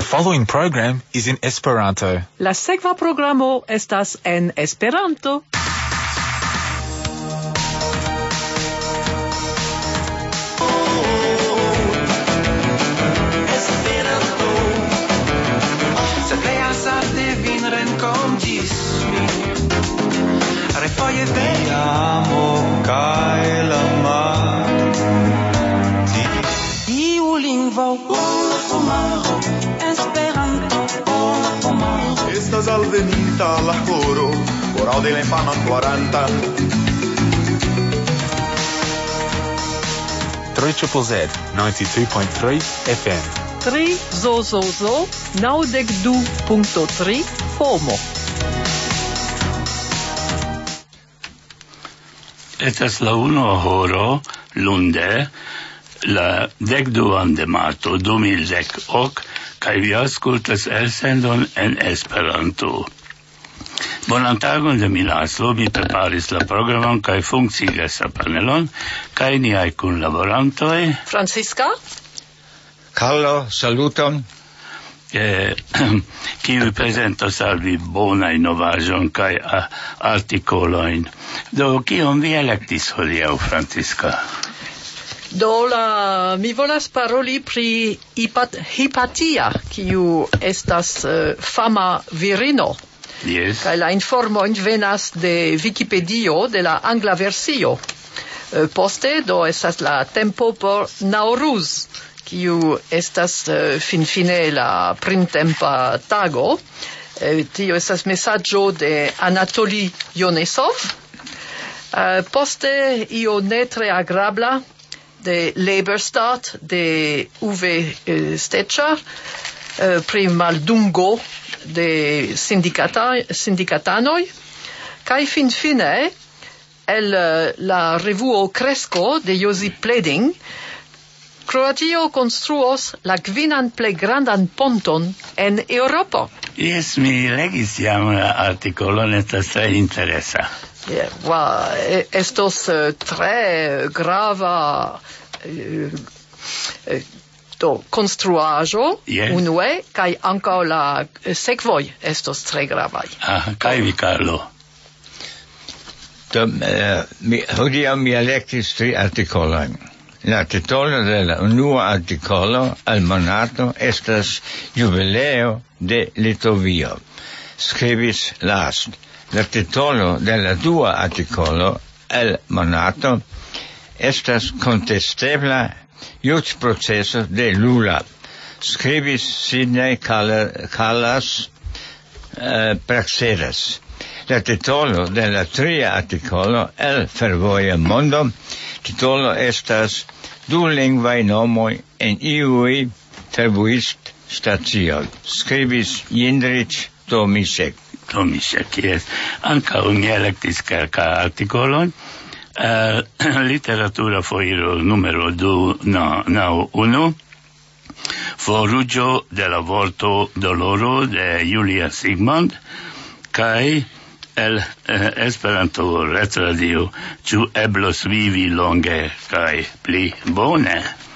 following program is in Esperanto. La sekva programo estas en Esperanto. Refoje te amo kaj la mar. Iu lingvo la homaro, Esperanto la homaro. Estas alvenita la horo, horo de la infano ploranta. 3ZZZ 92.3 FM. 3ZZZ 92.3 FOMO. Estas la uno horo lunde la 12 de marto 2010 kaj vi aŭskultas elsendon en Esperanto. Bonan tagon de mi Laslo, mi preparis la programon kaj funkciigas la panelon kaj niaj kunlaborantoj. Francisca? Carlo, saluton. Kiu prezentos al vi bonajn novaĵojn kaj artikolojn. Do kion vi elektis hodiaŭ, Francisca? Mi volas paroli pri Hipatia, kiu estas fama virino. Yes. Kaj la informojn venas de Wikipedio, de la angla versio. Poste do estas la tempo por Nauruz, kiu estas finfine la printempa tago. Tio estas mesaĝo de Anatoli Yonesov. Poste io ne tre agrabla de Laborstat de Uwe Stecher pri maldungo de sindikatanoj. Kaj finfine el la revuo Cresco de Josip Pleding, Kroatio konstruos la 5. plej grandan ponton en Eŭropo. Yes, mi legis jam la artikolon, estas tre interesa. Estos tre grava konstruaĵo, yes. Unue, kaj ankaŭ la sekvoj estos tre gravaj. Kaj vi, Carlo? Hodiaŭ mi elektis 3 artikolojn. La titolo de la unua artikolo al monato estas Jubileo de Litovio. Skribis Last. La titolo de la dua artikolo al monato estas Contestebla juĝproceso de Lula. Skribis Sidney Callas Praxedas. La titolo de la tria artikolo el Fervoja Mondo titolo estas Du lingvaj nomoj en iuj fervojstacioj. Skribis Jindřich Tomisek, yes. Ankaŭ mi elektis kelka artikolon. Literatura foiro numero 291. Foruĝo de la vorto doloro de Julia Sigmund kaj el Esperanto retradio ĉu eblos vivi longe kaj pli bone.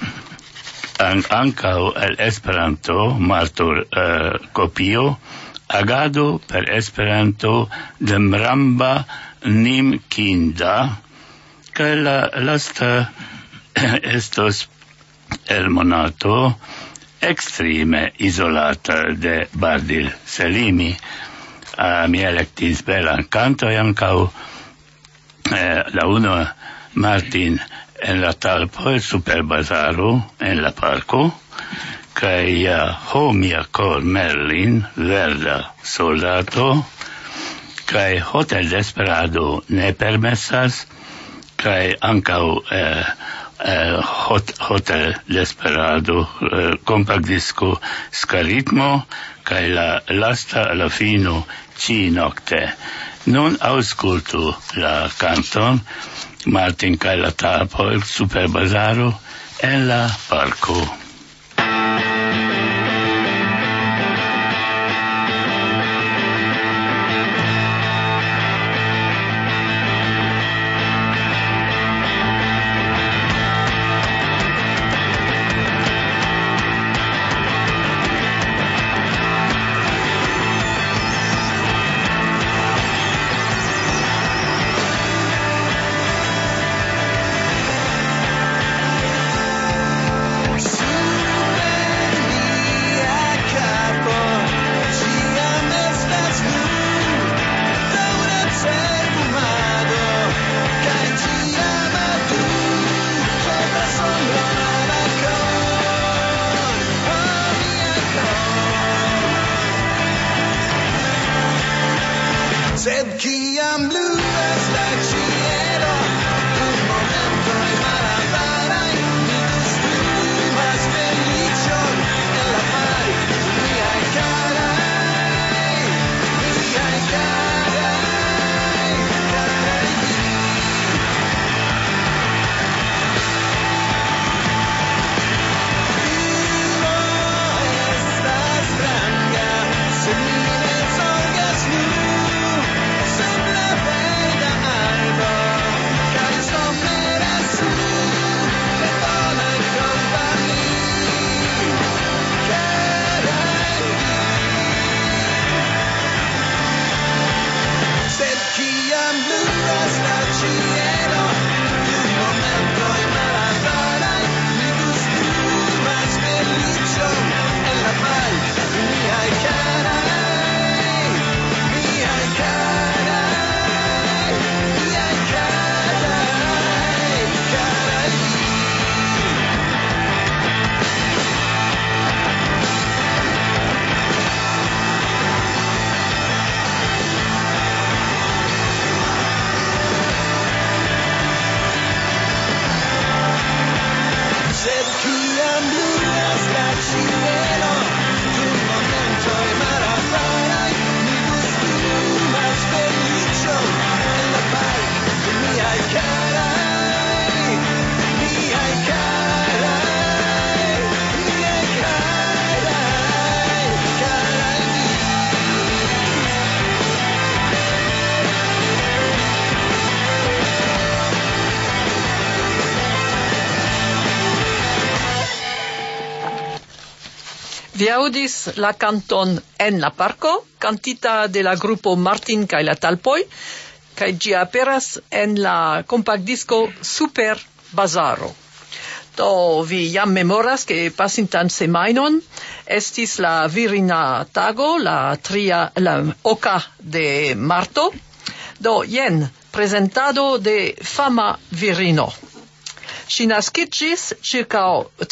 Ankaŭ el Esperanto Martor kopio agado per Esperanto de Mramba Nimkinda kaj la lasta estos el monato extreme isolata de Bardil Selimi. Mi elektis belan kanto ankaŭ la unua Martin en la talpo super bazaro en la parko kaj mia cor Merlin verda soldato kaj Hotel Desperado ne permesas kaj ankaŭ Hotel Desperado kompakdisko Skaritmo kaj la lasta la fino Ci nocte. Nun aŭskultu la kanton Martin kaj la talpo super bazaro en la parko. Vi audis la canton En la parco, cantita de la grupo Martin kaj la Talpoj, kaj ĝi aperas en la compact disco Super Bazaro. Do vi jam memoras ke pasintan semajnon estis la virina tago, la oka de marto. Do jen presentado de fama virino. Ŝi naskiĝis ĉirkaŭ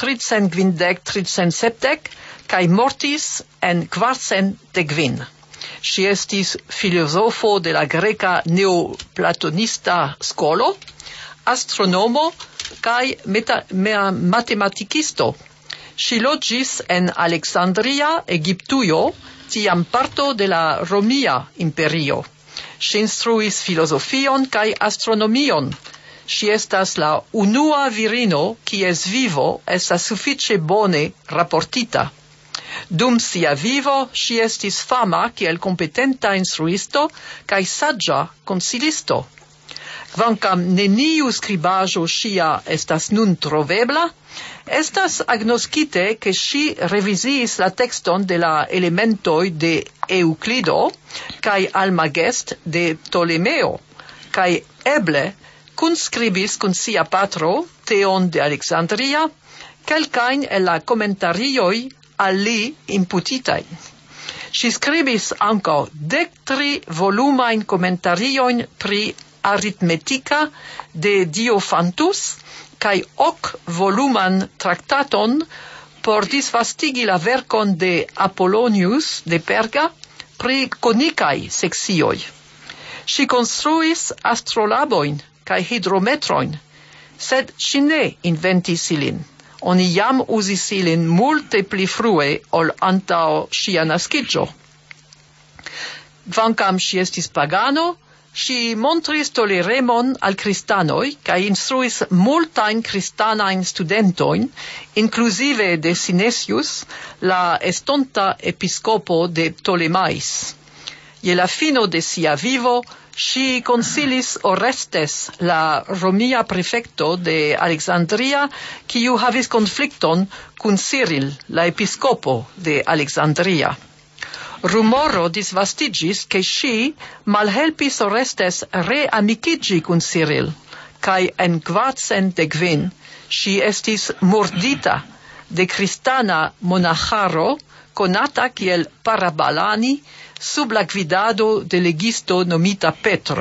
350-370 kaj mortis en 409. Ŝi estis filozofo de la greka neoplatonista skolo, astronomo kaj matematikisto. Ŝi loĝis en Aleksandria, Egiptujo, tiam parto de la Romia imperio. Ŝi instruis filozofion kaj astronomion. Ŝi estas la unua virino kies vivo estas sufiĉe bone raportita. Dum sia vivo ŝi estis fama kiel kompetenta instruisto kaj saĝa konsilisto. Kvankam neniu skribaĵo ŝia estas nun trovebla, estas agnoskite ke ŝi reviziis la tekston de la elementoj de Eŭklido kaj Almagest de Ptolemeo, kaj eble kunskribis kun sia patro, Theon de Aleksandria, kelkajn el la komentarioj al li imputitaj. Ŝi skribis ankaŭ 13 volumajn komentariojn pri aritmetika de Diophantus kaj 8 voluman traktaton por disvastigi la verkon de Apollonius de Perga pri konikaj sekcioj. Ŝi konstruis astrolabojn kaj hidrometrojn, sed ŝi ne inventis ilin. Oni jam uzis ilin multe pli frue ol antaŭ ŝia naskiĝo. Kvankam ŝi estis pagano, ŝi montris toleremon al kristanoj kaj instruis multajn kristanajn studentojn, inkluzive de Synesius, la estonta episkopo de Ptolemais. Je la fino de sia vivo, ŝi konsilis Orestes, la romia prefekto de Aleksandria, kiu havis konflikton kun Cyril, la episkopo de Aleksandria. Rumoro disvastiĝis ke ŝi malhelpis Orestes reamikiĝi kun Cyril, kaj en 410 ŝi estis murdita de kristana monaĥaro konata kiel Parabalani, sub la gvidado de legisto nomita Petro.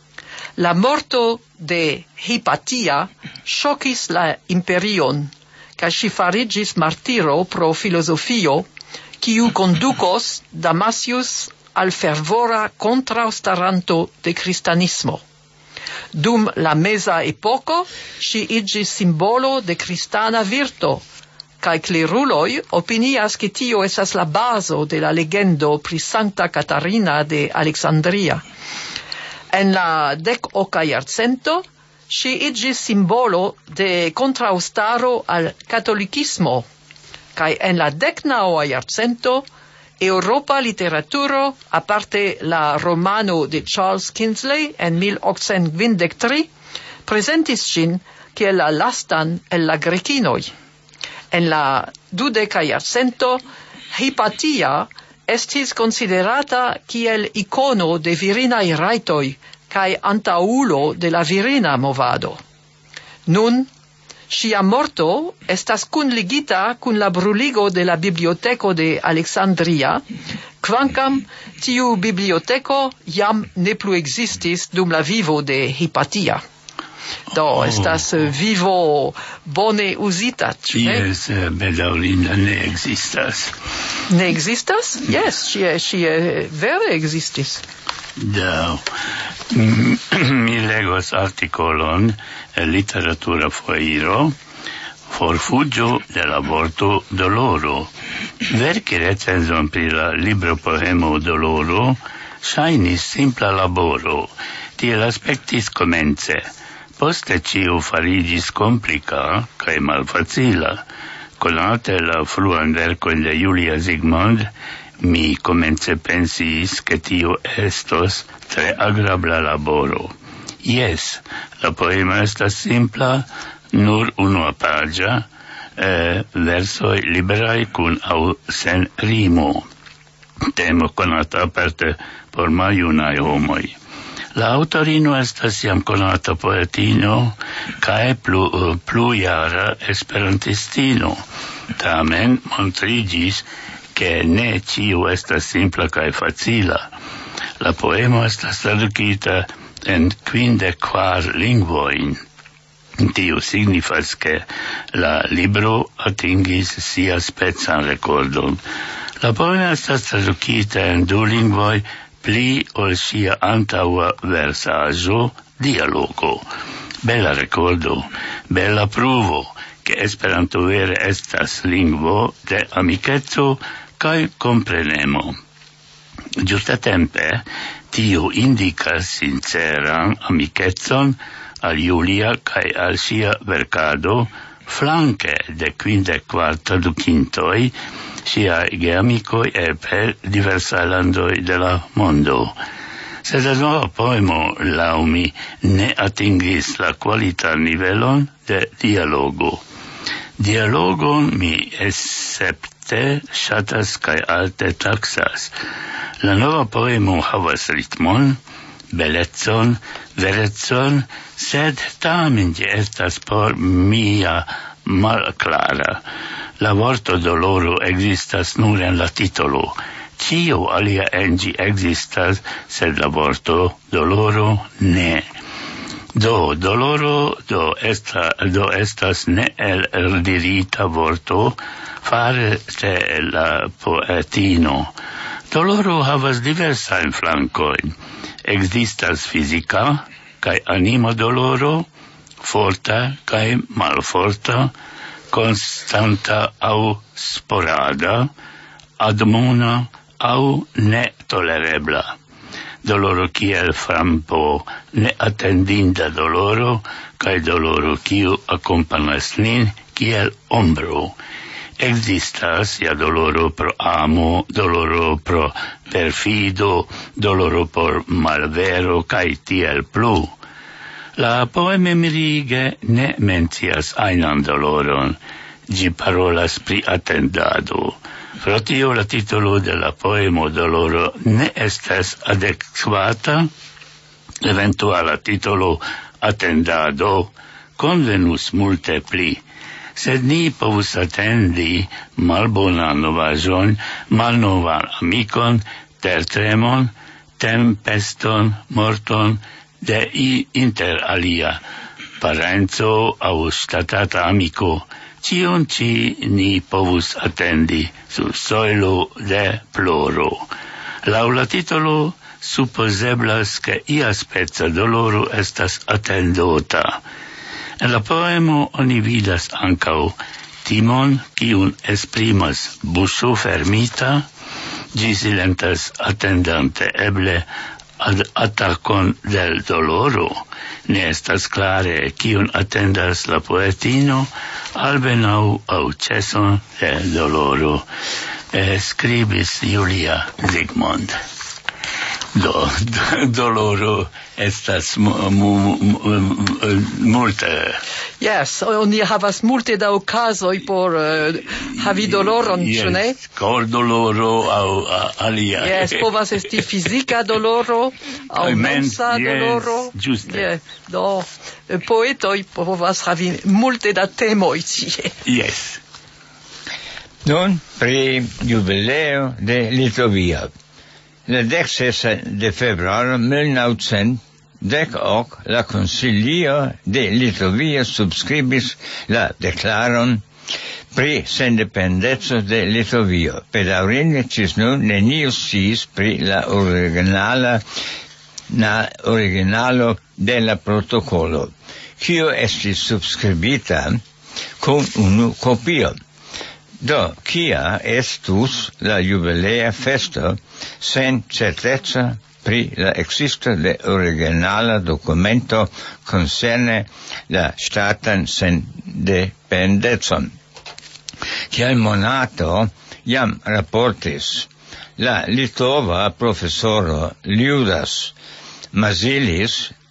La morto de Hipatia ŝokis la imperion, kaj ŝi fariĝis martiro pro filozofio, kiu kondukos Damasius al fervora kontraŭstaranto de kristanismo. Dum la meza epoko ŝi iĝis simbolo de kristana virto, kaj kleruloj opinias ke tio estas la bazo de la legendo pri Sankta Katarina de Aleksandria. En la 10. jarcento ŝi iĝis simbolo de kontraŭstaro al katolikismo, kaj en la 19. jarcento Eŭropa literaturo, aparte la romano de Charles Kingsley en 1853, prezentis ŝin kiel la lastan el la grekinoj. En la 20. jarcento, Hipatia estis konsiderata kiel ikono de virinaj rajtoj kaj antaŭulo de la virina movado. Nun, ŝia morto estas kunligita kun la bruligo de la biblioteko de Aleksandria, kvankam tiu biblioteko jam ne plu ekzistis dum la vivo de Hipatia. Do, estas vivo bone uzita, ĉu ne? Jes, bedaŭrinde ne ekzistas. Ne ekzistas? Jes, ŝi vere ekzistis. Do, mi legos artikolon el Literatura Foiro, Forfuĝo de la vorto doloro. Verki recenzon pri la libro poemo Doloro ŝajnis simpla laboro, tiel aspektis komence. Poste ĉio fariĝis komplika kaj malfacila. Konate la fruan verkon de Julia Zigmond, mi komence pensis ke tio estos tre agrabla laboro. Jes, la poemo estas simpla, nur unuapaĝa, versoi liberai cun au sen rimo. Temo conata aperte por majunai homoi. La autorino estas jam conata poetino cae plujara esperantistino. Tamen montrigis che ne ciu estas simpla cae facila. La poemo estas traducita en 54 lingvoin. Tio signifas che la libro atingis sia spezan recordon. La poema estas traducita en 2 lingvoi pli ol sia antaua versaggio dialogo. Bella recordo, bella pruvo, che Esperanto vere estas lingvo de amicetto cae comprenemo. Giustatempe, tio indicas sinceran amicetson al Julia cae al sia vercado, flanque de 54 traducintoi, sia geamicoi per diversa landoi de la mondo. Sed la nova poemo, laumi, ne atingis la qualita nivelon de dialogo. Dialogon mi escepte shatas cae alte taxas. La nova poemo havas ritmon, belezzon, verezzon, sed tamen ĝi estas por mia malclara. La vorto doloro existas nur en la titolo. Cio alia en ĝi existas, sed la vorto doloro ne. Doloro estas ne eldirita vorto fare de la poetino. Doloro havas diversajn flankojn. Existas fizika kaj anima doloro, forta kaj malforta, constanta au sporada, admona au netolerebla. Doloro kiel frampo neatendinda doloro, kaj doloro kiu akompanas nin kiel ombro. Existas ja doloro pro amo, doloro pro perfido, doloro por malvero, kaj tiel plu. La poeme mirige ne mencias ajnan doloron, ĝi parolas pri atendado. Pro tio la titolo de la poemo doloro ne estas adekvata, eventuala titolo atendado convenus multe pli. Sed ni povus atendi malbonan novaĵon, malnovan amikon, tertremon, tempeston, morton de inter alia parenco aŭ ŝtatata amiko. Cion ci ni povus atendi sur sojlo de ploro. Laŭ la titolo supozeblas ke ia speca doloro estas atendota. En la poemo oni vidas ankaŭ timon, kiun esprimas buŝo fermita, ĝi silentas atendante eble atakon del doloro. Ne estas klare kiun atendas la poetino, almenaŭ aŭ ĉeson de doloro. Skribis Julia Zigmond. Doloro estas multe. Yes, oni havas multe da okazoj por havi doloron, ĉu ne? Kordoloro aŭ alia. Yes, povas esti fizika doloro aŭ mensa doloro. Ĝuste. Do poetoj povas havi multe da temoj tie. Yes. Nun pri jubileo de Litovio. Le 16 de februaro 1910 la Consilio de Litovio subscribis la deklaron pri sendependeco de Litovio. Bedaŭrinde ĝis nun neniu sciis pri la originalo de la protokolo, kiu estis subskribita kun unu kopio. Do, kia estus la jubilea festo sen certezza pri la existo de originala documento concerne la ŝtatan sendependecon. Kiel monato jam raportis la litova profesoro Liudas Mazilis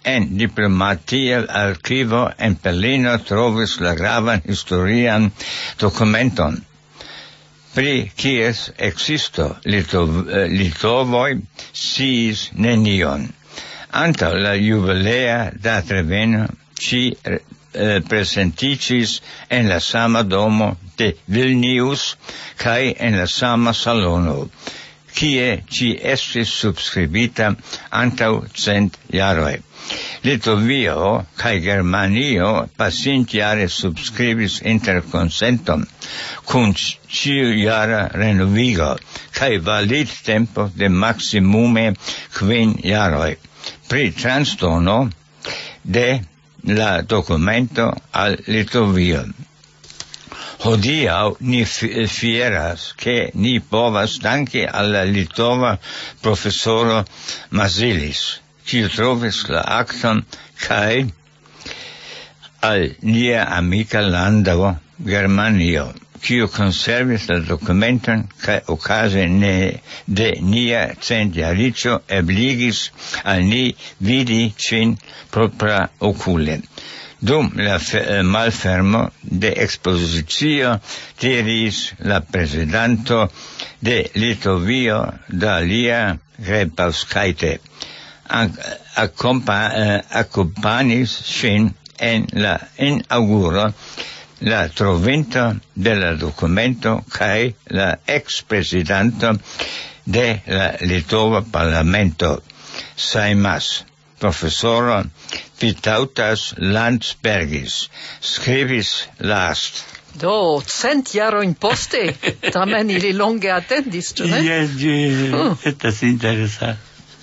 en diplomatia archivo en Berlino trovis la gravan historian dokumenton, pri kies existo litovoj sciis nenion. Antaŭ la jubilea datreveno ci presenticis en la sama domo de Vilnius kaj en la sama salono, kie ci estis subskribita antaŭ 100 jaroj. Litovio kaj Germanio pasintjare subskribis interkonsenton kun ĉiujara renovigo kaj validtempo de maksimume 5 jaroj pri transdono de la documento al Litovio. Hodiaŭ ni fieras che ni povas danki al la litova profesoro Mazilis, kiu trovis la akton, kaj al nia amika lando Germanio, kiu konservis la dokumenton kaj okaze de nia centjariĝo ebligis al ni vidi ĝin propra okule. Dum la malfermo de ekspozicio diris la prezidanto de Litovio Dalia Grybauskaitė, akompanis ŝin en la inaŭguro la trovinto de la dokumento kaj la eksprezidanto de la Litova parlamento, Seimas, profesoro Vytautas Landsbergis, skribis last. Do, 100 jarojn poste, tamen ili longe atendis, ĉu ne? Jes, estas interesa.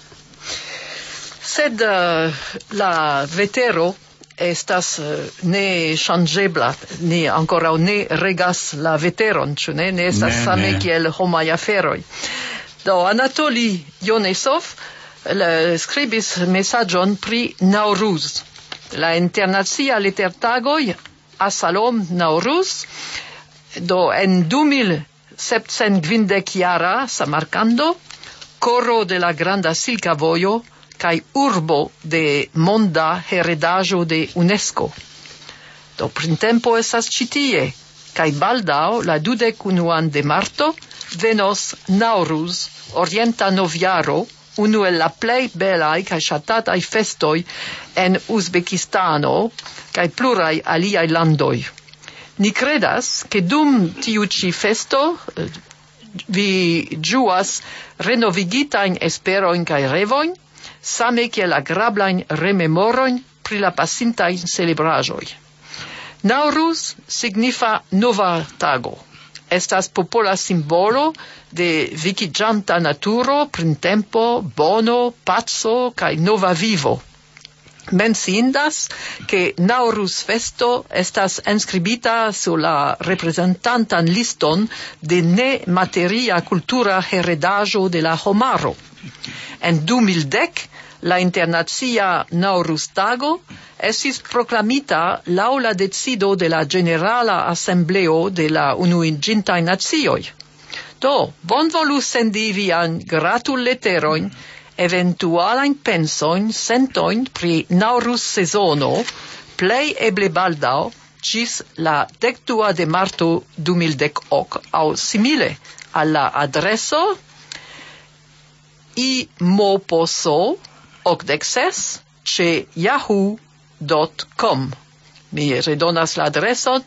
Sed la vetero estas ne ŝanĝebla, ni ankoraŭ ne regas la veteron, ĉu ne? Ne estas same kiel homaj aferoj. Do, Anatoli Yonesov skribis mesaĝon pri Naŭruz, la internacia litertagoj Asalom Naŭruz, do en 2750-jara Samarkando, koro de la granda silka vojo kaj urbo de monda heredaĵo de UNESCO. Do printempo estas ĉi tie, kaj baldaŭ la 21 de marto venos Naŭruz, orienta novjaro, unu el la plej belaj kaj ŝatataj festoj en Uzbekistano kaj pluraj aliaj landoj. Ni kredas, ke dum tiu ĉi festo vi ĝuas renovigitajn esperojn kaj revojn, same kiel agrablajn rememorojn pri la pasintaj celebraĵoj. Naŭruz signifa nova tago. Estas popola simbolo de vekiĝanta naturo, printempo, bono, paco kaj nova vivo. Menciindas ke Naŭruz festo estas enskribita sur la reprezentantan liston de nemateria kultura heredaĵo de la homaro. En 2010 la internacia Naŭruz-tago estis proklamita laŭ la decido de la Ĝenerala Asembleo de la Unuiĝintaj Nacioj. Do, bonvolu sendi vian gratulleterojn, eventualajn pensojn, sentojn pri Naŭruz-sezono, plej eble baldaŭ ĝis la 12 de marto 2010 aŭ simile al la adreso imoposo86@yahoo.com. Mi redonas la adreson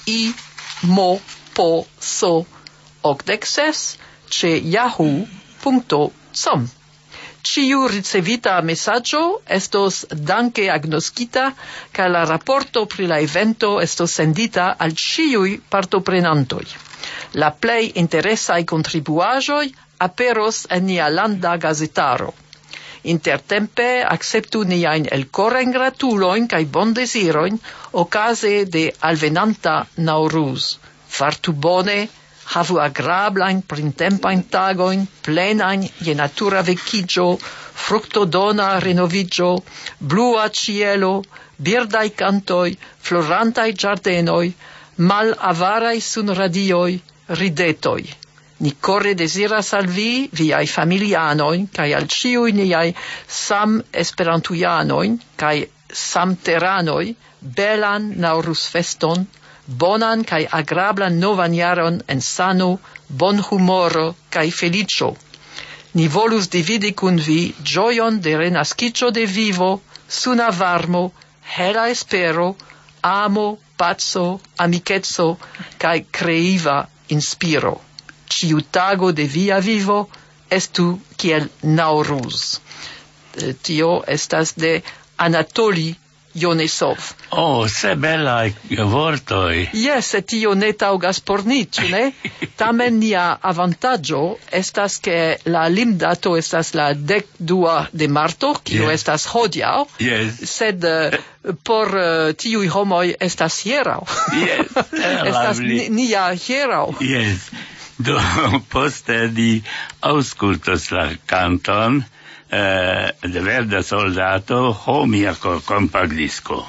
imoposo86@yahoo.com. Ĉiu ricevita mesaĝo estos danke agnoskita kaj la raporto pri la evento estos sendita al ĉiuj partoprenantoj. La plej interesaj kontribuaĵoj aperos en nia landa gazetaro. Intertempe akceptu niajn elkorajn gratulojn kaj bondezirojn okaze de alvenanta Naŭruz. Fartu bone, havu agrablajn printempajn tagojn, plenajn je natura vekiĝo, fruktodona renoviĝo, blua ĉielo, birdaj kantoj, florantaj ĝardenoj, malavaraj sunradioj, ridetoj. Ni core desiras al vi, viai familianoin, cae al ciui niai sam esperantuianoin, cae sam terranoi, belan naurus feston, bonan cae agrablan novan jaron en sano, bon humoro cae felicio. Ni volus dividi cun vi gioion de renascicio de vivo, suna varmo, hela espero, amo, pazzo, amicetso, cae creiva inspiro. Ciu tago de via vivo estu kiel Nauruz. Tio estas de Anatoli Ionesov. Oh, se bellai vortoi. Yes, tio ne taugas por ni, ĉu ne? Tamen nia avantaggio estas ke la limdato estas la 12 de marto, kio estas hodiaŭ. Yes. Sed por tiuj homoj estas hieraŭ. Yes. Estas nia hieraŭ. Yes. Do poste di auscultos la canton de Verda Soldato, Ho mia compact disco.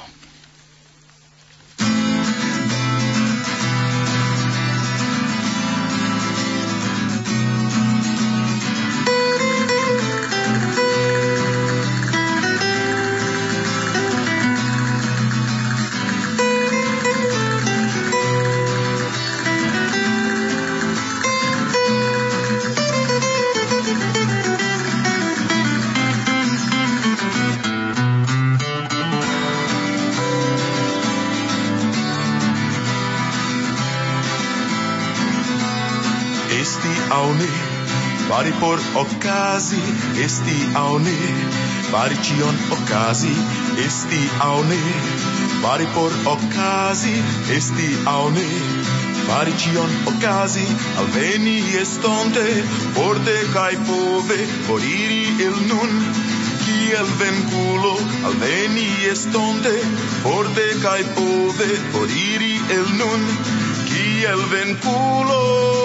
Fari por ocasi, esti au ne, fari cion ocasi, esti au ne, fari por ocasi, esti au ne, fari cion ocasi, alveni estonte, forte cae pove, foriri il nun, kiel venculo, alveni estonte, forte cae pove, foriri il nun, kiel venculo.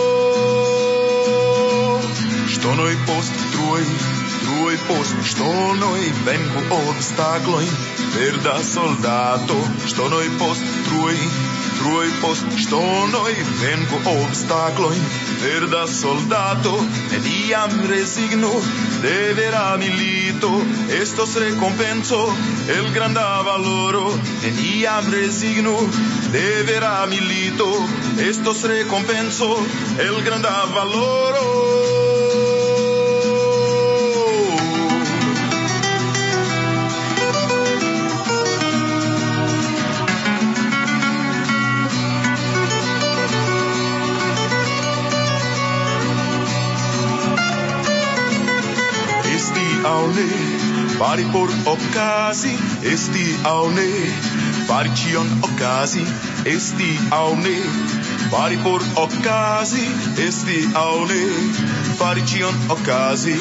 Štonoj post truoj post štonoj, venku obstakloj, verda soldato. Štonoj post truoj post štonoj, venku obstakloj, verda soldato. Neniam resigno, devera milito, estos recompenso, el granda valoro. Neniam resigno, devera milito, estos recompenso, el granda valoro. Fari por ocasi, esti au ne, fari cion ocasi, esti au ne, fari por ocasi, esti au ne, fari cion ocasi.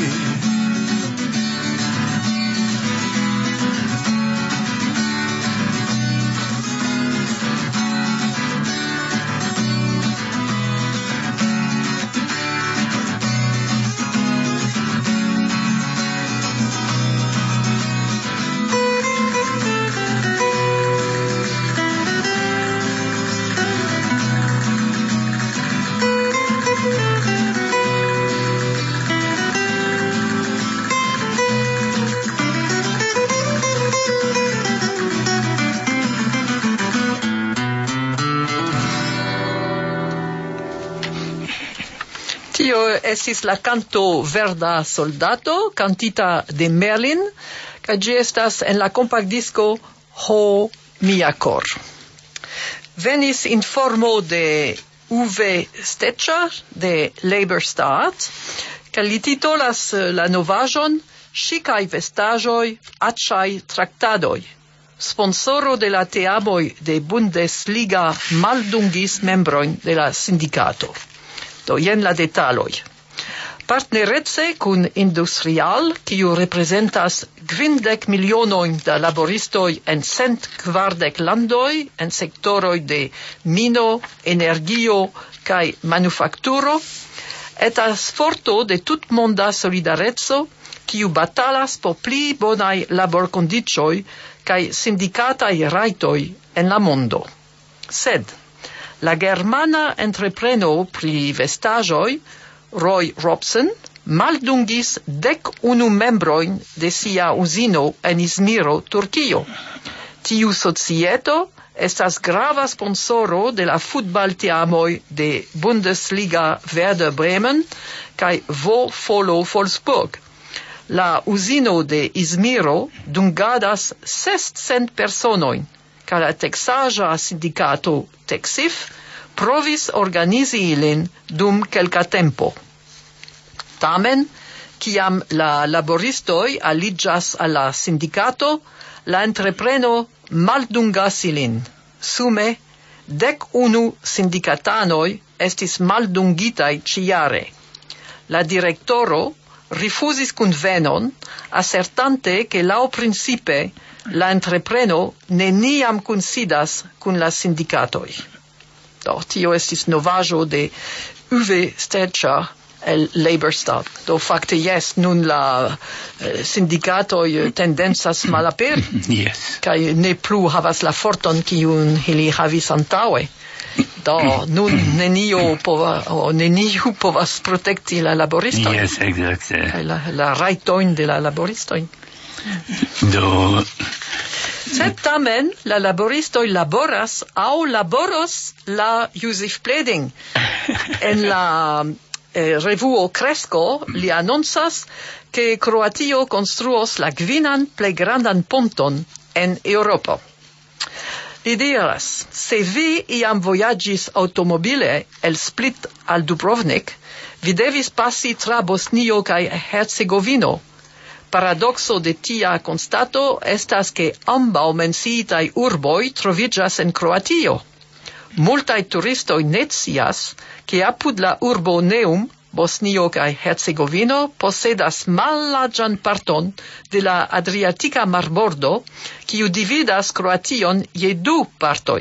Estis la canto Verda Soldato, cantita de Merlin, ca gi estas en la compact disco Ho mia cor. Venis informo de Uwe Stecher de Labour Start, ca li titolas la novajon Chicai vestagioi, acciai tractadoi. Sponsoro de la teamoi de Bundesliga maldungis membroin de la sindicato. Do jen la detaloi. Partnerezze cun Industrial, kiu representas 50 milionoin da laboristoi en 140 landoi, en sektoroi de mino, energio kai manufakturo, etas forto de tutmonda solidarezzo, kiu batalas po pli bonai laborkondicioi kai sindikatai raitoi en la mondo. Sed la germana entrepreno pri vestagioi Roy Robson, maldungis 11 membrojn de sia uzino en Izmiro, Turkio. Tiu societo estas grava sponsoro de la futbalteamoj de Bundesliga Werder Bremen kaj VfL Wolfsburg. La uzino de Izmiro dungadas 600 personojn, kaj la teksaĵa sindikato Teksif provis organizi ilin dum kelka tempo. Tamen, kiam la laboristoj aliĝas al la sindikato, la entrepreno maldungas ilin. Sume, 11 sindikatanoj estis maldungitaj ĉiare. La direktoro rifuzis kunvenon, asertante ke laŭprincipe la entrepreno neniam kunsidas kun la sindikatoj. Tio estis novaĵo de Uwe Stelzer el Laborstab. Fakte yes, nun la sindikatoj tendencas malaperi. Yes. Kaj ne plu havas la forton kiun ili havis antaŭe. Nun neniu povas protekti la laboristojn. Yes, exacte. La rajtojn de la laboristojn. Sed tamen la laboristoj laboras aŭ laboros la Joseph-Pleding. En la revuo Cresco li anoncas ke Kroatio konstruos la 5. plej grandan ponton en Eŭropo. Li diras, se vi iam vojaĝis aŭtomobile el Split al Dubrovnik, vi devis pasi tra Bosnio kaj Hercegovino. Paradoxo de tia konstato estas ke ambaŭ menciitaj urboj troviĝas en Kroatio. Multaj turistoj ne scias ke apud la urbo Neum, Bosnio kaj Hercegovino posedas mallarĝan parton de la Adriatika marbordo, kiu dividas Kroation je 2 partoj.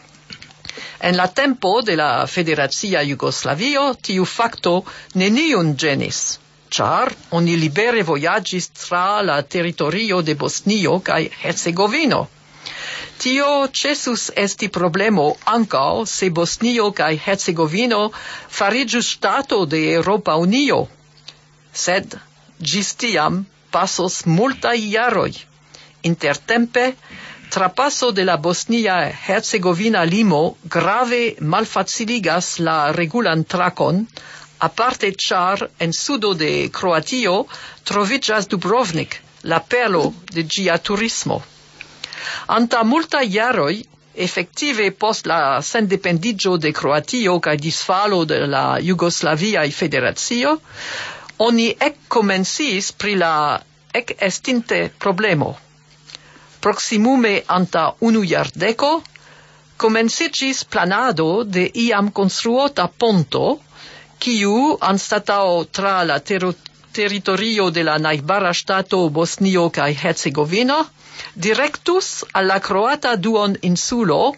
En la tempo de la Federacia Jugoslavio tiu fakto neniun ĝenis, ĉar oni libere vojaĝis tra la teritorio de Bosnio kaj Hercegovino. Tio ĉesus esti problemo ankaŭ se Bosnio kaj Hercegovino fariĝus ŝtato de Eŭropa Unio. Sed ĝis tiam pasos multaj jaroj. Intertempe, trapaso de la Bosnia-Hercegovina limo grave malfaciligas la regulan trakon, aparte ĉar en sudo de Kroatio troviĝas Dubrovnik, la perlo de ĝia turismo. Anta multaj jaroj, efektive post la sendependiĝo de Kroatio kaj disfalo de la Jugoslaviaj federacio, oni ekkomencis pri la ekestinte problemo. Proksimume anta 1 jardeko, komenciĝis planado de iam konstruota ponto, kiu anstataŭ tra la teritorio de la najbara ŝtato Bosnio kaj Hercegovino directus al la croata duon insulo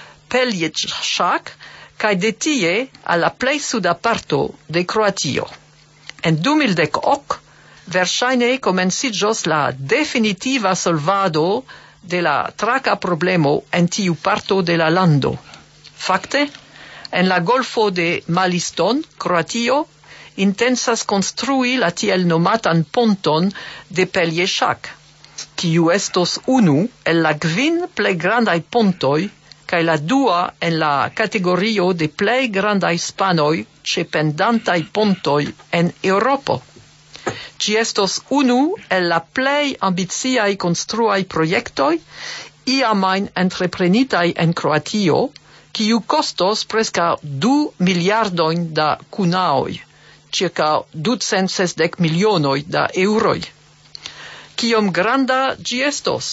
Pelješac kaj de tie al la plej suda parto de Kroatio. En 2010 verŝajne komenciĝos la definitiva solvado de la traka problemo en tiu parto de la lando. Fakte, en la golfo de Maliston, Kroatio intensas konstrui la tiel nomatan ponton de Pelješac, kiu estos unu el la 5 plej grandaj pontoj kaj la 2 en la kategorio de plej grandaj spanoj ĉe pendantaj pontoj en Eŭropo. Ĝi estos unu el la plej ambiciaj konstruaj projektoj iamajn entreprenitaj en Kroatio, kiu kostos preskaŭ 2 miliardojn da kunaoj, circa 260 milionoj da eŭroj. Kiom granda ĝi estos?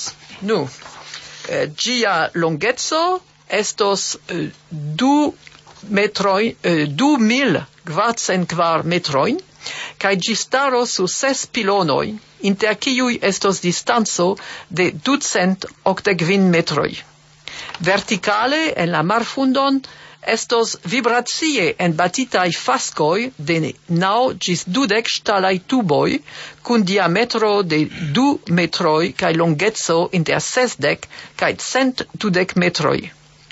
Ĝia longeco estos 2,404 metrojn, kaj ĝi staros sur 6 pilonoj, inter kiuj estos distanco de 289 metroj. Vertikale en la marfundon estos vibracie enbatitaj faskoj de 9 ĝis 12 ŝtalaj tuboj kun diametro de 2 metroj kaj longeco inter 60 kaj 112 metroj.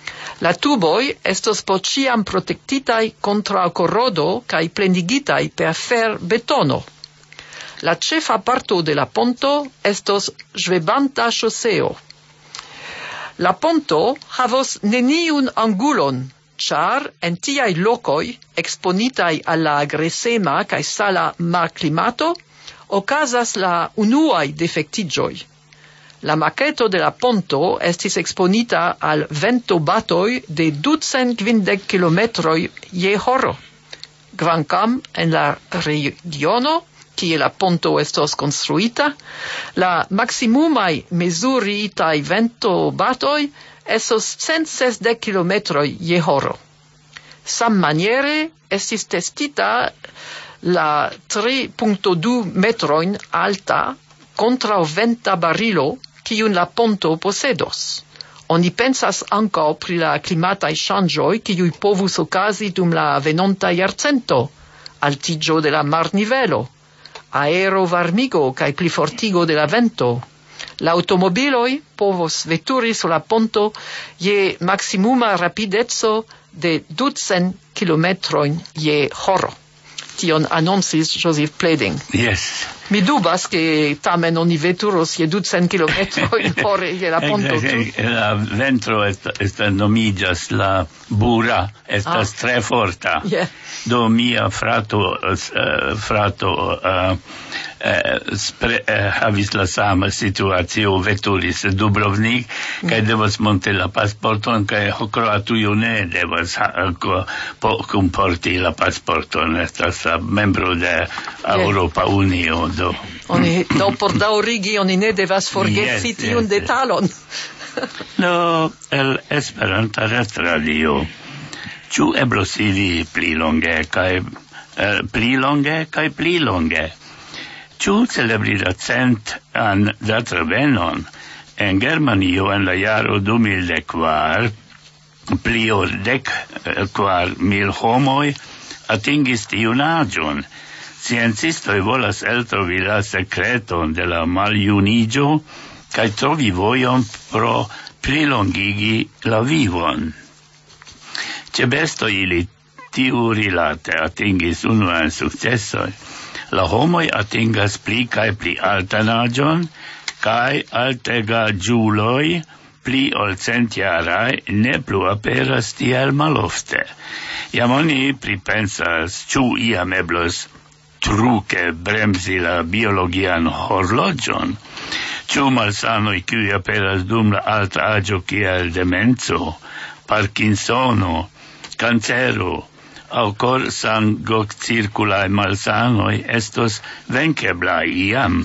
La tuboi estos po ciam protectitai contra corrodo cae plendigitai per fer betono. La cefa parto de la ponto estos svebanta chausseo. La ponto havos neniun angulon, char en tiai locoi, exponitai alla agresema cae sala mar climato, ocasas la unuai defectigioi. La maqueto de la ponto estis exponita al vento batoi de 250 kilometroi je horo. Kvankam en la regiono, kie la ponto estos construita, la maximumai mesuritai vento batoi estos 160 kilometroi je horo. Sammaniere estis testita la 3.2 metroin alta contra venta barilo kiun la ponto posedos. Oni pensas ankaŭ pri la klimataj ŝanĝoj kiuj povus okazi dum la venonta jarcento, altiĝo de la marnivelo, aero varmigo kaj plifortigo de la vento. La automobiloj povos veturi sur la ponto je maksimuma rapideco de 200 kilometrojn je horo. Tion annoncis Joseph Pleding. Yes. Mi dubas che tamen oni veturos je 200 kilometrojn hore je la ponto. La ventro estas nomiĝas la bura, estas tre forta. Yeah. Do mia frato havis la sama situacio, veturis Dubrovnik, kaj devas monti la pasporton, kaj Kroatujo ne devas kunporti la pasporton, estas membro de Europa Unio. Do por daŭrigi oni ne devas forgesi tiun detalon. No, el Esperanta retradio. Ĉu eblos iri pli longe kaj pli longe? Ĉu celebri la 100 datrevenon en Germanio en la jaro 2014 pli ol 14,000 homoj atingis tiun aĝon. Sciencistoj volas eltrovi la sekreton de la maljuniĝo kaj trovi vojon pro plilongigi la vivon. Ĉe bestoj ili tiu rilate atingis unuan sukcesoj. La homoj atingas pli kaj pli altan aĝon, kaj altegaĵuloj pli ol 100-jaraj ne plu aperas tiel malofte. Jam oni pripensas, ĉu iam eblos truke bremsi la biologian horloĝon, ĉu malsanoj kiuj aperas dum la alta aĝo kiel demenco, Parkinsono, cancero, aŭ korsangocirkulaj malsanoj estos venkeblaj iam.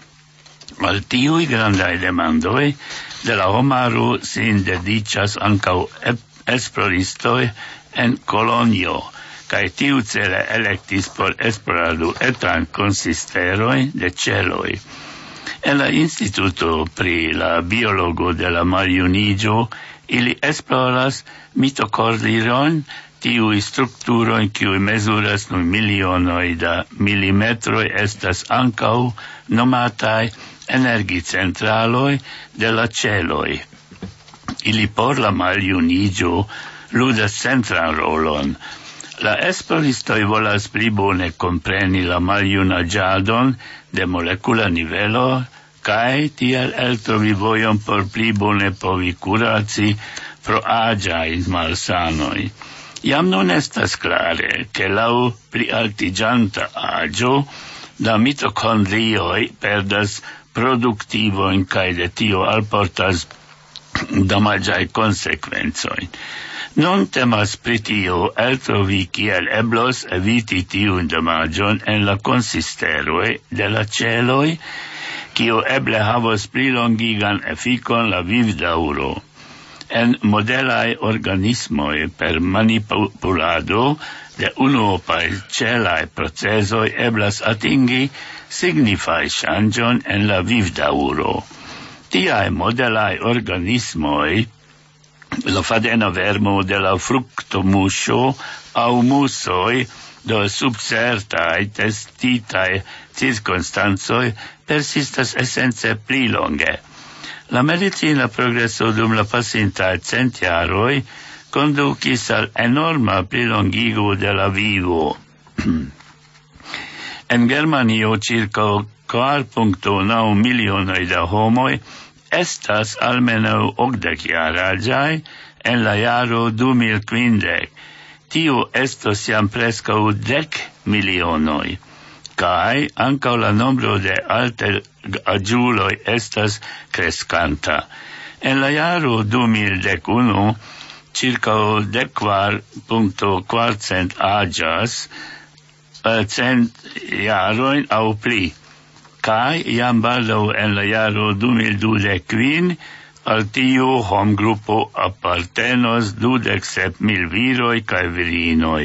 Al tiuj grandaj demandoj de la homaro sin dediĉas ankaŭ esploristoj en Kolonjo, kaj tiucele elektis por esplorado etan konsisterojn de ĉeloj. En la instituto pri la biologo de la maljuniĝo ili esploras mitokondriojn, tiuj strukturoj kiuj mezuras nur milionoj da milimetroj estas ankaŭ nomataj energicentraloj de la ĉeloj. Ili por la maljuniĝo ludas centran rolon. La esploristoj volas pli bone kompreni la maljunaĝadon de molekula nivelo kaj tiel eltrovi vojon por pli bone povi kuraci pro aĝaj malsanoj. Jam nun estas klare, ke laŭ plialtiĝanta aĝo la mitokondrioj perdas produktivojn kaj de tio alportas damaĝaj konsekvencojn. Nun temas pri tio eltrovi kiel eblos eviti tiun damaĝon en la konsisteroj de la ĉeloj, kio eble havos plilongigan efikon la vivdaŭro. En modelaj organismoj per manipulado de unuopaj ĉelaj procezoj eblas atingi signifaj ŝanĝon en la vivdaŭro. Tiaj modelaj organismoj, la fadena vermo de la fruktomuŝo aŭ musoj do sub certaj testitaj cirkonstancoj persistas esence pli longe. La medicina progreso dum la pasintaj centjaroj kondukis al enorma plilongigo de la vivo. En Germanio circa 4.9 milionoj da homoj estas almenaŭ 80-jaraĝaj en la jaro 2050. Tio estos jam preskaŭ 10 milionoj. Kaj ankaŭ la nombro de alteraĝuloj estas kreskanta. En la jaro 2011 circa 14.400 aĝas 100 jarojn aŭ pli. Kaj jam baldaŭ en la jaro 2025 al tiu homgrupo apartenos 27,000 viroj kaj virinoj.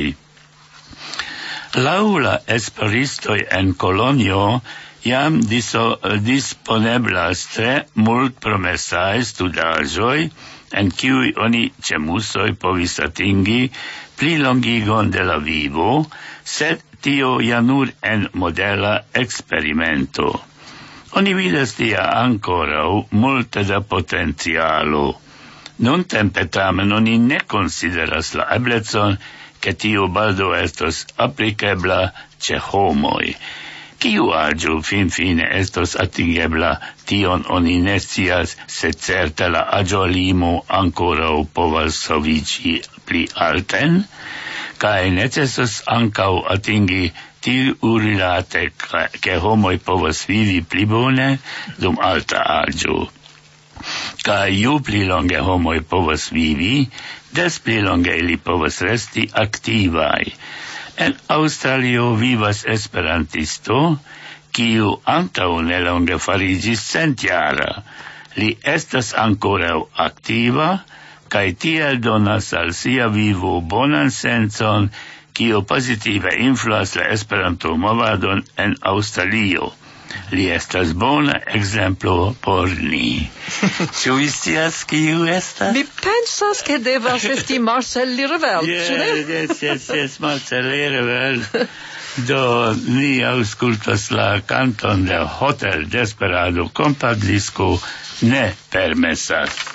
Laŭ la esploristoj en Kolonjo jam disponeblas tre multpromesaj studaĵoj, en kiuj oni ĉe musoj povis atingi plilongigon de la vivo, sed tio ja nur en modela experimento. Oni vidas tia ankoraŭ multe da potencialo. Nuntempe tamen oni ne konsideras la eblecon, ke tio baldaŭ estos aplikebla ĉe homoj. Kiu aĝo finfine estos atingebla, tion oni ne scias, sed certe la aĝolimo ankoraŭ povas soviĝi pli alten, kaj necesos ankaŭ atingi tiurilate, ke homoj povas vivi pli bone dum alta aĝo. Kaj ju pli longe homoj povas vivi, des pli longe ili povas resti aktivaj. En Aŭstralio vivas esperantisto, kiu antaŭ nelonge fariĝis 100-jara. Li estas ankoraŭ aktiva, kaj tiel donas al sia vivo bonan sencon, kiu pozitive influas la Esperanto-movadon en Aŭstralio. Li estas bona ekzemplo por ni. Ĉu vi scias kiu estas? Mi pensas ke devas esti Marcel Lirvel, ĉu ne? Yes, Marcel Lirvel. Do ni aŭskultas la kanton de Hotel Desperado, kompaktdisko ne permesas.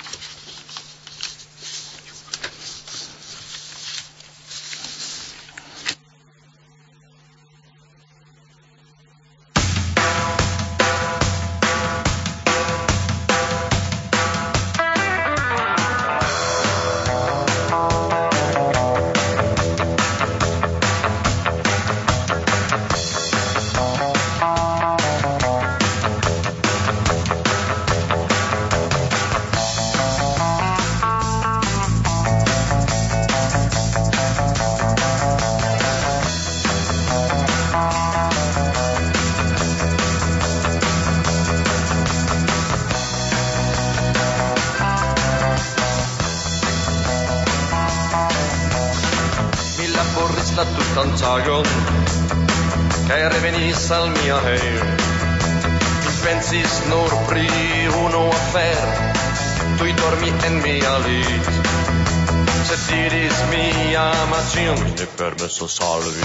la tutan tagon kaj revenis al mia hejmo. Mi pensis nur pri unu afero, tuj dormi en mia lit. Sed diris mia amaĉino, ne permesos al vi.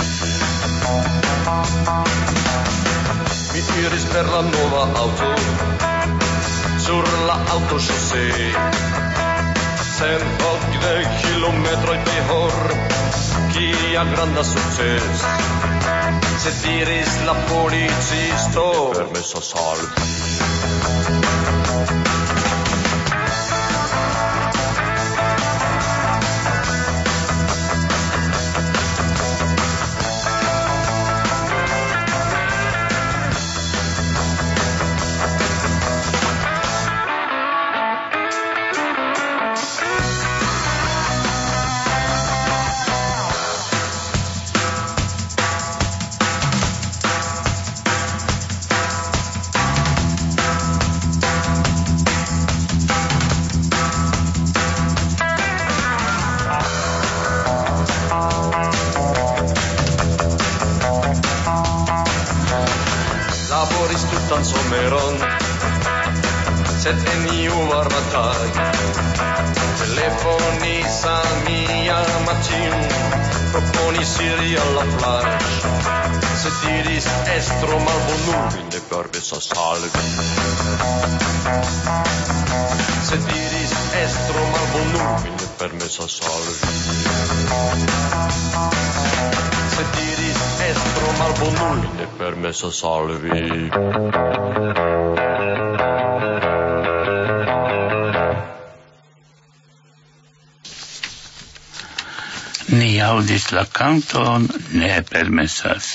Mi iris per la nova aŭto sur la autoŝoseo. 180 kilometroj per hor, kia granda sukces. Sed diris la policisto, ne permesas al vi. Laboris tutan someron, sed neniu varma tago. Telefonis al mia amaĉino, pro oni siri alla flash. Se diris estro malbonumi ne permessa salvi. Se diris estro malbonumi ne permessa salvi. Se diris estro malbonumi ne permessa salvi. Ni audis la canton Ne permessas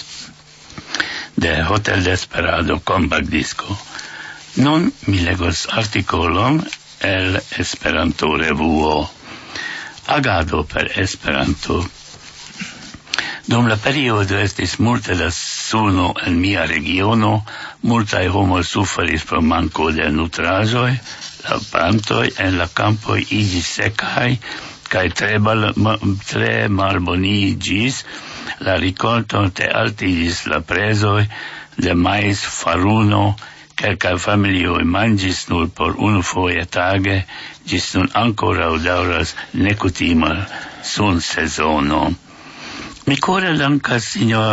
de Hotel Desperado Compact Disco. Nun mi legos artikolon el Esperanto revuo. Agado per Esperanto. Dum la periodo estis multe da suno en mia regiono, multaj homoj suferis pro manko de nutraĵoj, la plantoj en la kampoj iĝis sekaj, kaj tre malboniĝis la rikolto, te altiĝis la prezoj de mais, faruno, kelkaj familioj manĝis nur por unufoje tage, ĝis nun ankoraŭ daŭras nekutima sunsezono. Mi kore dankas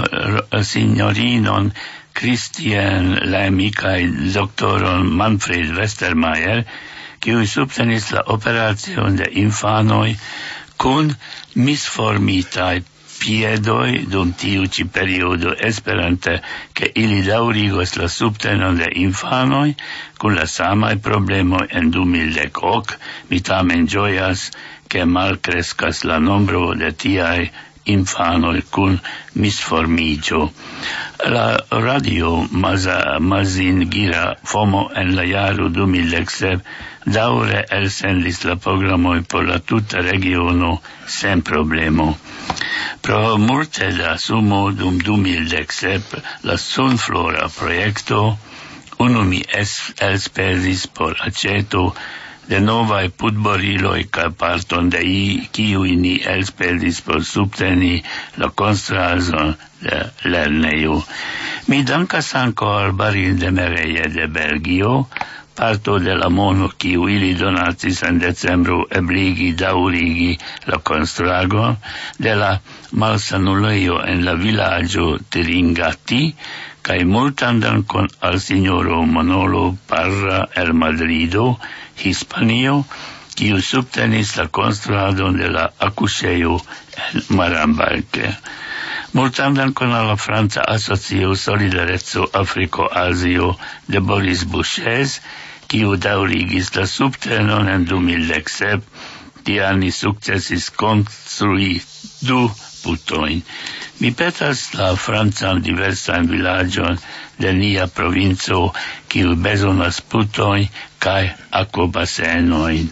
signorinon Christian Lamy kaj doktoron Manfred Westermeier, kiuj subtenis la operacion de infanoj kun misformitaj piedoj dum tiu ĉi periodo, esperante ke ili daŭrigos la subtenon de infanoj kun la samaj problemoj en 2010. Mi tamen ĝojas, ke malkreskas la nombro de tiaj infanoj kun misformiĝo. La radio Mazingira FOMO en la jaro 2017 daŭre elsendis la programoj por la tuta regiono sen problemo. Pro multe da sumo dum 2017 la Sunflora projekto mi elspezis por aĉeto de novaj putboriloj kaj parton de kiuj ni elspezis por subteni la konstruaĵon de lernejo. Mi dankas ankaŭ al Baril de Mereye de Belgio, parto de la mono kiu ili donacis en decembro ebligi daŭrigi la konstruaĵon de la malsanulejo en la vilaĝo Tiringati, kaj multan dankon al sinjoro Manolo Parra el Madrido, Hispanio, kiu subtenis la konstruadon de la akuŝejo en Marambalke. Multan dankon al la franca asocio Solidareco Afriko-Azio de Boris Bouchez, kiu daŭrigis la subtenon en 2017, tial ni sukcesis konstrui 2 putojn. Mi petas la francan diversan vilaĝon de nia provinco, kiu bezonas putojn kaj akvobasenojn.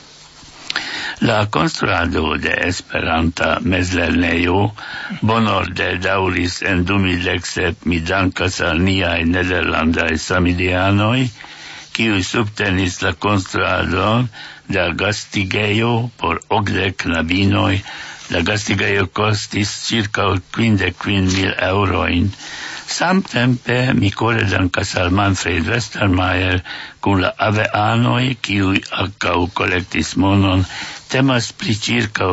La konstruado de Esperanta mezlernejo bonorde daŭris en 2017. Mi dankas al niaj nederlandaj samideanoj, kiuj subtenis la konstruadon de gastigejo por 80 knabinoj. La gastigejo kostis circa 55,000 eurojn. Samtempe mi kore dankas al Manfred Westermeier kun la aveanoj, kiuj ankaŭ kolektis monon. Temas pri circa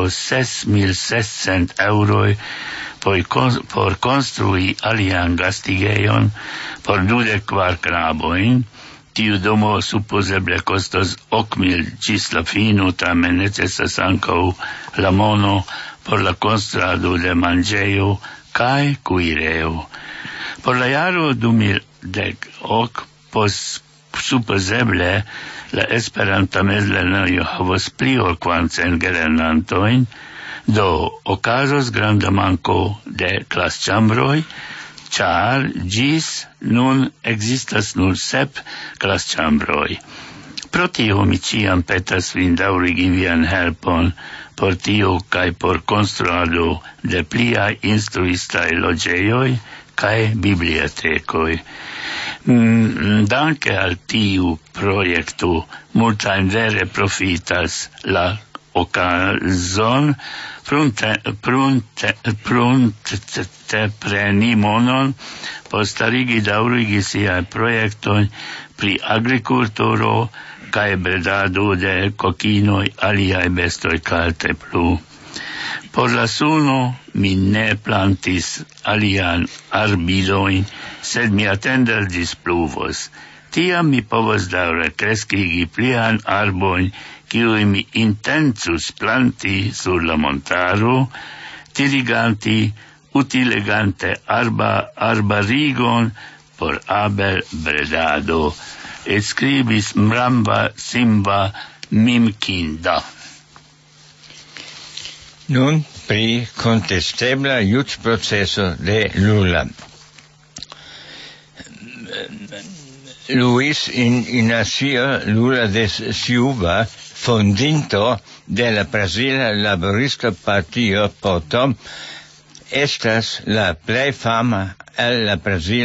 6,600 euroj por konstrui alian gastigejon por 24 knabojn. Tiu domo supozeble kostos 8,000 ĝis la fino, tamen necesas ankaŭ la mono por la konstruado de manĝejo kaj kuirejo. Por la jaro 2010 supozeble la Esperanta mezlernejo havos pli ol 400 gelernantojn, do okazos granda manko de klasĉambroj, ĉar ĝis nun ekzistas nur 7 klasĉambroj. Pro tio mi ĉiam petas vin daŭrigi vian helpon por tio kaj por konstruado de pliaj instruistaj loĝejoj kaj bibliotekoj. Danke al tiu projekto multajn vere profitas la okazon pruntepreni monon por starigi daŭrigi siaj projektojn pri agrikulturo kaj bredado de kokinoj, aliaj bestoj kaj te plu. Por la suno mi ne plantis alian arbidoin, sed mi atendaldis pluvos. Tiam mi povos daŭre kreskigi plian arboin, kiuj mi intencus planti sur la montaro, tiriganti, utilegante arbarigon por abel bredado, et scribis Mramba Simba Mimkinda. Nun pri contestebla juĝproceso de Lula. Luis Ignacio Lula de Silva, fondinto de la Brazila Laborista Partio potom, estas la plej fama el la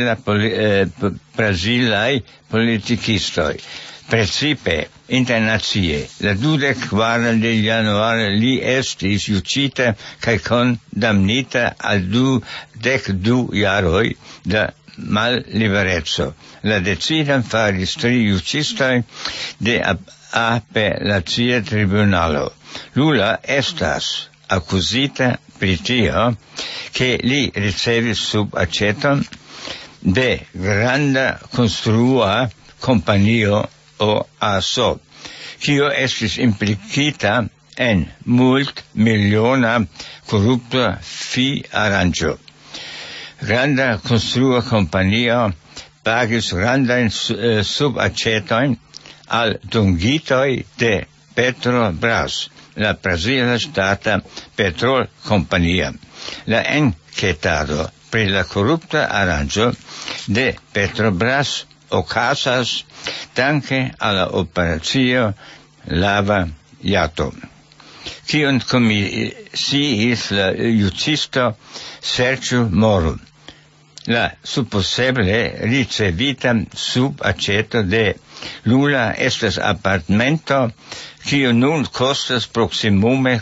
brazilaj politikistoj. Precipe internacie, la 24 de januaro li estis juĝita kaj kondamnita al 22 jaroj da mallibereco. La decidon faris 3 juĝistoj de apelacia tribunalo. Lula estas akuzita pri tio che li ricevis sub aceton de granda konstrua kompanio OASO, kio estis implikita en multmiliona korupta fi-aranĝo. Granda konstrua kompanio pagis grandajn subaĉetojn al dungitoj de Petrobras, la Brazila ŝtata petrolkompania. La enketado pri la korupta aranĝo de Petrobras okazas danke al la operacio Lava Jato, kiun komisiis la juĝisto Sergio Moro. La supozeble ricevita subaĉeto de Lula estas apartamento, kiu nun kostas proksimume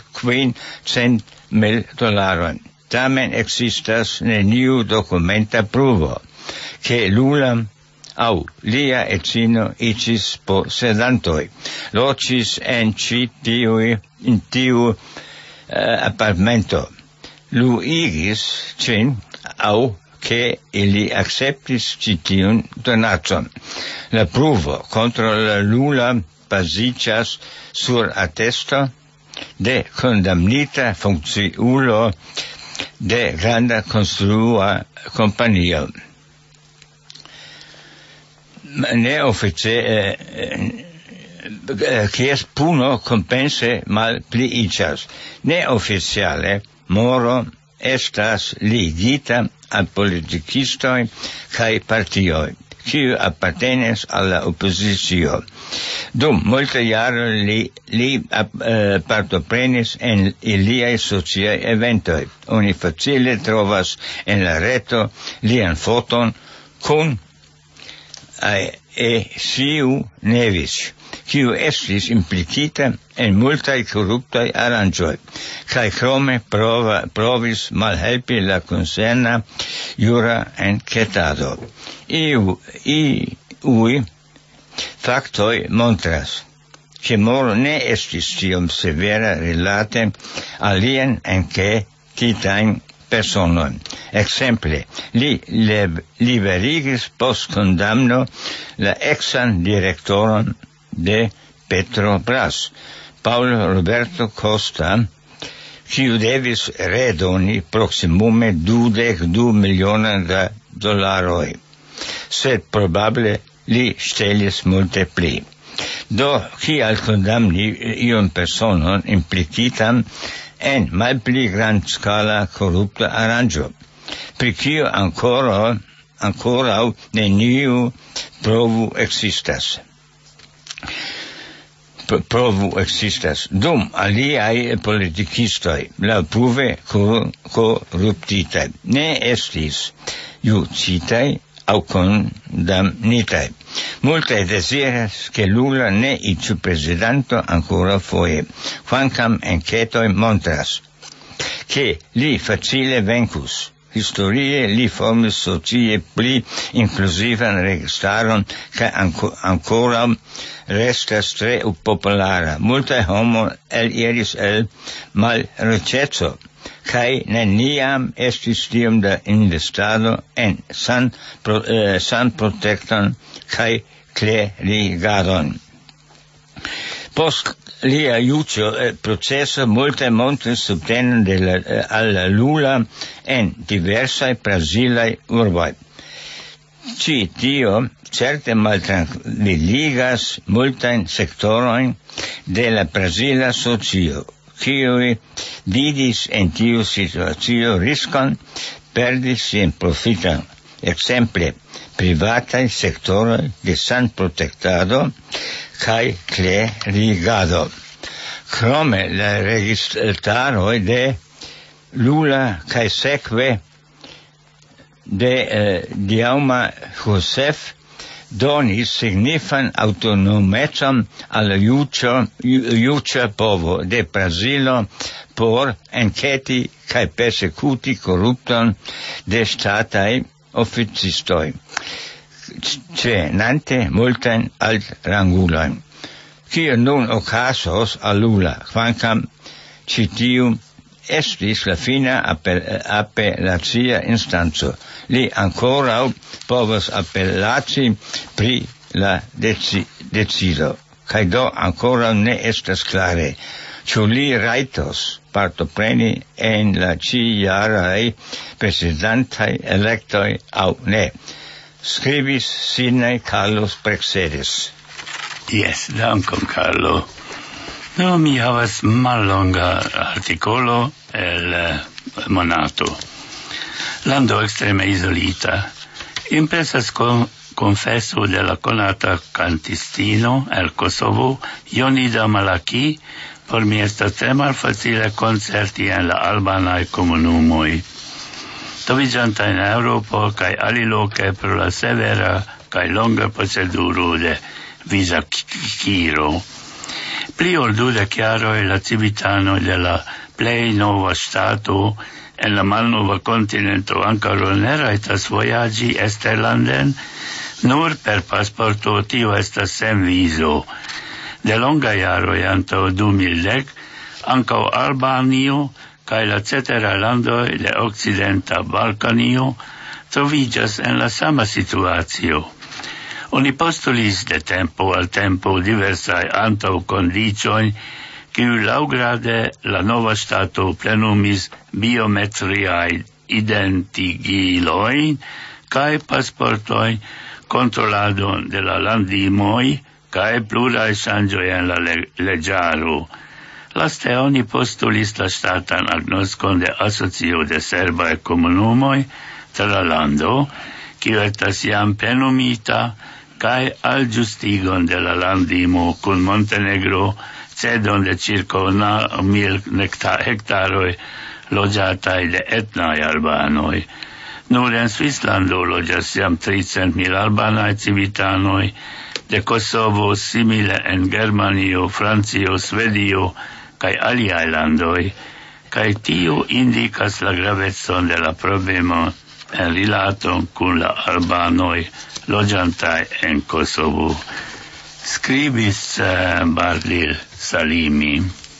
$500,000. Tamen ekzistas neniu dokumenta pruvo, ke Lula aŭ lia edzino iĝis posedantoj, loĝis en tiu apartamento, luigis ĝin aŭ che ili acceptis ĉi tiun donacon. La pruvo kontraŭ la Lula baziĝas sur atesto de kondamnita funkciulo de granda konstrua kompanio. Kies puno kompense malpliiĝas. Neoficiale Moro estas ligita al politikistoj kaj partioj, kiuj apartenas al la opozicio. Dum multaj jaroj li partoprenis en iliaj sociaj eventoj. Oni facile trovas en la reto lian foton kun Siu Nevis, kiu estis implikita en multaj koruptaj aranĝoj, kaj krome provis malhelpi la koncerna jura enketado. Iuj faktoj montras, ke Moro ne estis tiom severa rilate al lian enketitajn personon. Exemple, li liberigis post kondamno la eksan direktoron de Petrobras, Paulo Roberto Costa, kiu devis redoni proksimume $22 milionoj, sed probable li ŝtelis multe pli. Do, kial kondamni iun personon implikitan en malpli grandskala korupta aranĝo, pri kio ankoraŭ neniu provo ekzistas. Dum aliaj politikistoj laŭpruve koruptitaj ne estis juĝitaj aŭ kondamnitaj. Multaj deziras, ke Lula ne iĝu prezidanto ankoraŭfoje, kvankam enketoj montras, ke li facile venkus. Historie li formis socie pli inkluzivan registaron kaj ankoraŭ restas tre populara. Multaj homoj eliris el malriĉeco kai neniam estis tiom da investado en san protekton kai klerigadon. Post lia juĝo proceso multe montris subtenon al Lula en diversaj brazilaj urboj. Ci tio certe maltrankviligas multajn sektorojn de la brazila socio, kiuj vidis en tiu situacio riskon perdi sian profiton. Ekzemple, privataj sektoroj de sanprotektado kaj klerigado. Krome la registaroj de Lula kaj sekve de Dilma Rousseff donis signifan autonomecon al juĝa povo de Brazilo por enketi kaj persekuti korupton de ŝtataj oficistoj, cenante multajn altrangulojn. Kio nun okazos al Lula, kvankam ĉi tiu estis la fina apelacia instanco. Li ankoraŭ povas apelaci pri la decido, kaj do ankoraŭ ne estas klare, ĉu li rajtos partopreni en la ĉijaraj prezidantaj elektoj aŭ ne. Skribis Sidney Carlos Praxedes. Yes, dankon, Carlo. No, mi havas mallonga articolo el Monato. Lando extreme isolita. Impresas confesso de la conata cantistino el Kosovo, Jonida Malaki, por mi estas tre malfacile concerti en la albanae comunumoi. Troviĝanta en Eŭropo kaj aliloke pro la severa kaj longa proceduro de vizakiro. Pli ol 20 jaroj la civitanoj de la plej nova ŝtato en la malnova kontinento ankoraŭ ne rajtas vojaĝi eksterlanden, nur per pasporto. Tio estas sen vizo. De longaj jaroj antaŭ 2010 ankaŭ Albanio kaj la cetera landoj de okcidenta Balkanio troviĝas en la sama situacio. Oni postulis de tempo al tempo diversaj antaŭkondiĉojn, kiuj laŭgrade la nova ŝtato plenumis biometriaj identigilojn kaj pasportojn, kontroladon de la landlimoj kaj pluraj ŝanĝoj en la leĝaro. Laste oni postulis la ŝtatan agnoskon de asocio de serbaj komunumoj tra la lando, kiu estas jam plenumita, kaj alĝustigon de la landlimo kun Montenegro, cedon de circa 9,000 hektaroj loĝataj de etnaj albanoj. Nur en Svislando loĝas jam 300,000 albanaj civitanoj, de Kosovo simile en Germanio, Francio, Svedio kaj aliaj landoj, kaj tio indikas la gravecon de la problemo en rilaton kun la albanoj loĝantaj en Kosovo. Skribis Bardil Salimi.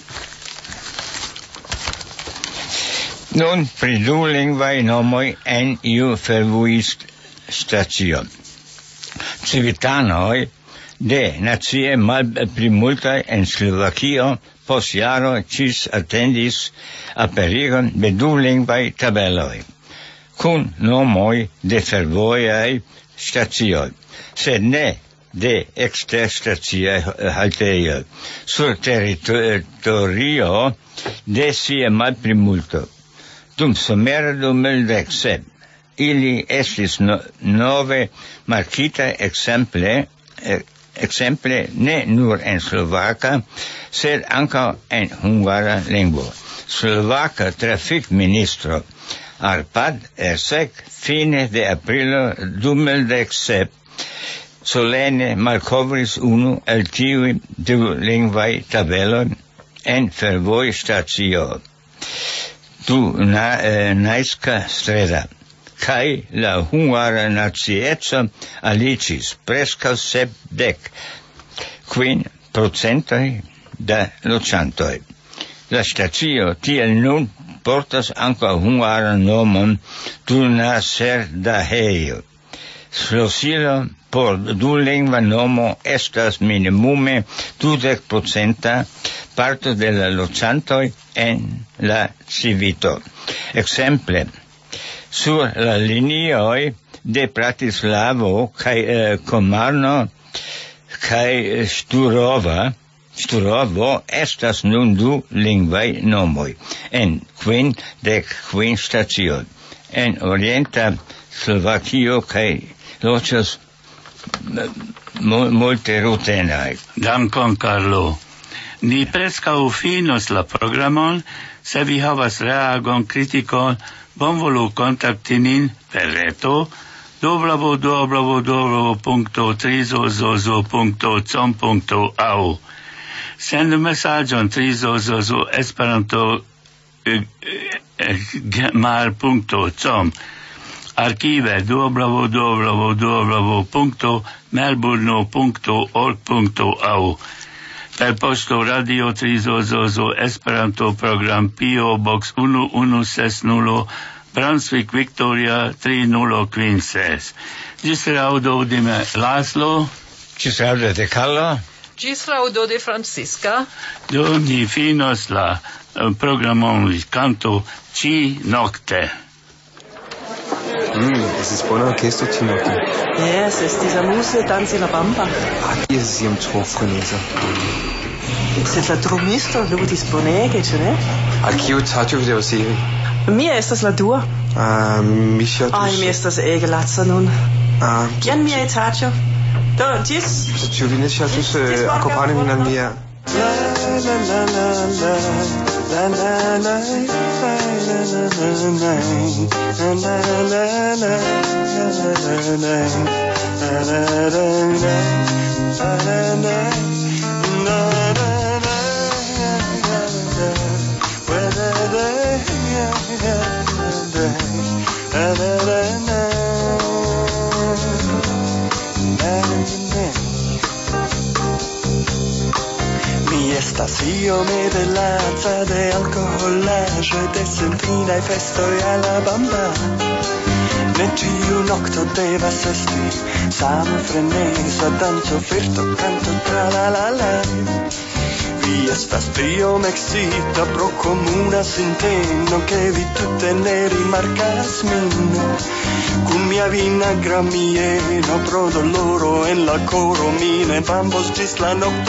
Nun pri du lingvaj nomoj en iu fervojstacio. Civitanoj de nacie malplimultaj en Slovakio post jaro ĝis atendis aperigon de du lingvaj tabeloj, kun nomoj de fervojaj stacioj, sed ne de eksterstaciaj haltejoj, sur teritorio de sia malplimulto. Dum somera 2017 ili estis nove markitaj ekzemple ne nur en slovaka, sed ankaŭ en hungara lingvo. Slovaka trafikministro Arpad Ersek fine de aprilo 2017 solene malkovris unu el tiuj dulingvaj tabeloj en fervojstacio Dunajska streda, kaj la hungara nacieco aliĝis preskaŭ 75% da loĝantoj. La stacio tiel nun portas ankaŭ hungaran nomon Tunaserdahejo. Ŝlosilo por dulingva nomo estas minimume 20% parto de la loĝantoj en la civito. Ekzemple, sur la linioj de Bratislavo kaj Komarno kaj Sturovo estas nun 2 lingvaj nomoj en 55 stacioj. En orienta Slovakio kaj loĝas multe rutenaj. Dankon, Carlo. Ni preskaŭ finos la programon. Se vi havas reagon, kritikon, bonvolu kontakti nin per reto www.trizozozo.com.au. Sendu mesaĝon trizozozo@esperanto.gmail.com. Archive www.melbourne.org.au. Per posto Radio Trizozozo Esperanto program P.O. Box 1160 Brunswick, Victoria 3056. Ĝis laŭdo de Laszlo. Ĝis laŭdo de Carlo. Ĝis laŭdo de Francisca. Do ni finos la programon canto Ci nokte. Es ist bona orchestro Ci nokte. Yes, estis amuse danci la bamba. Aquí es iom tro freneza. Sed la drumisto ludis bonege, ĉu ne? A kiu taĉo vi devas iri? Mi estas la dua. Mi ŝatus... Ai, mi estas ege laca nun. Jen mia etaĝo. Do, ĝis... Ĉu vi ne ŝatus akompani min al mia... Mi estas iome de laca de alkoholaĵo de sentinaj festoj a la bamba. Ne ĉiu nokto devas esti same freneza danco, flirto, kanto, tra la la la. Vi estas tiom ekscita pro komuna sinteno ke vi tute ne rimarkas min. Kun mia vinagra mieno pro doloro en la koro mi ne bambos ĝis la nokto.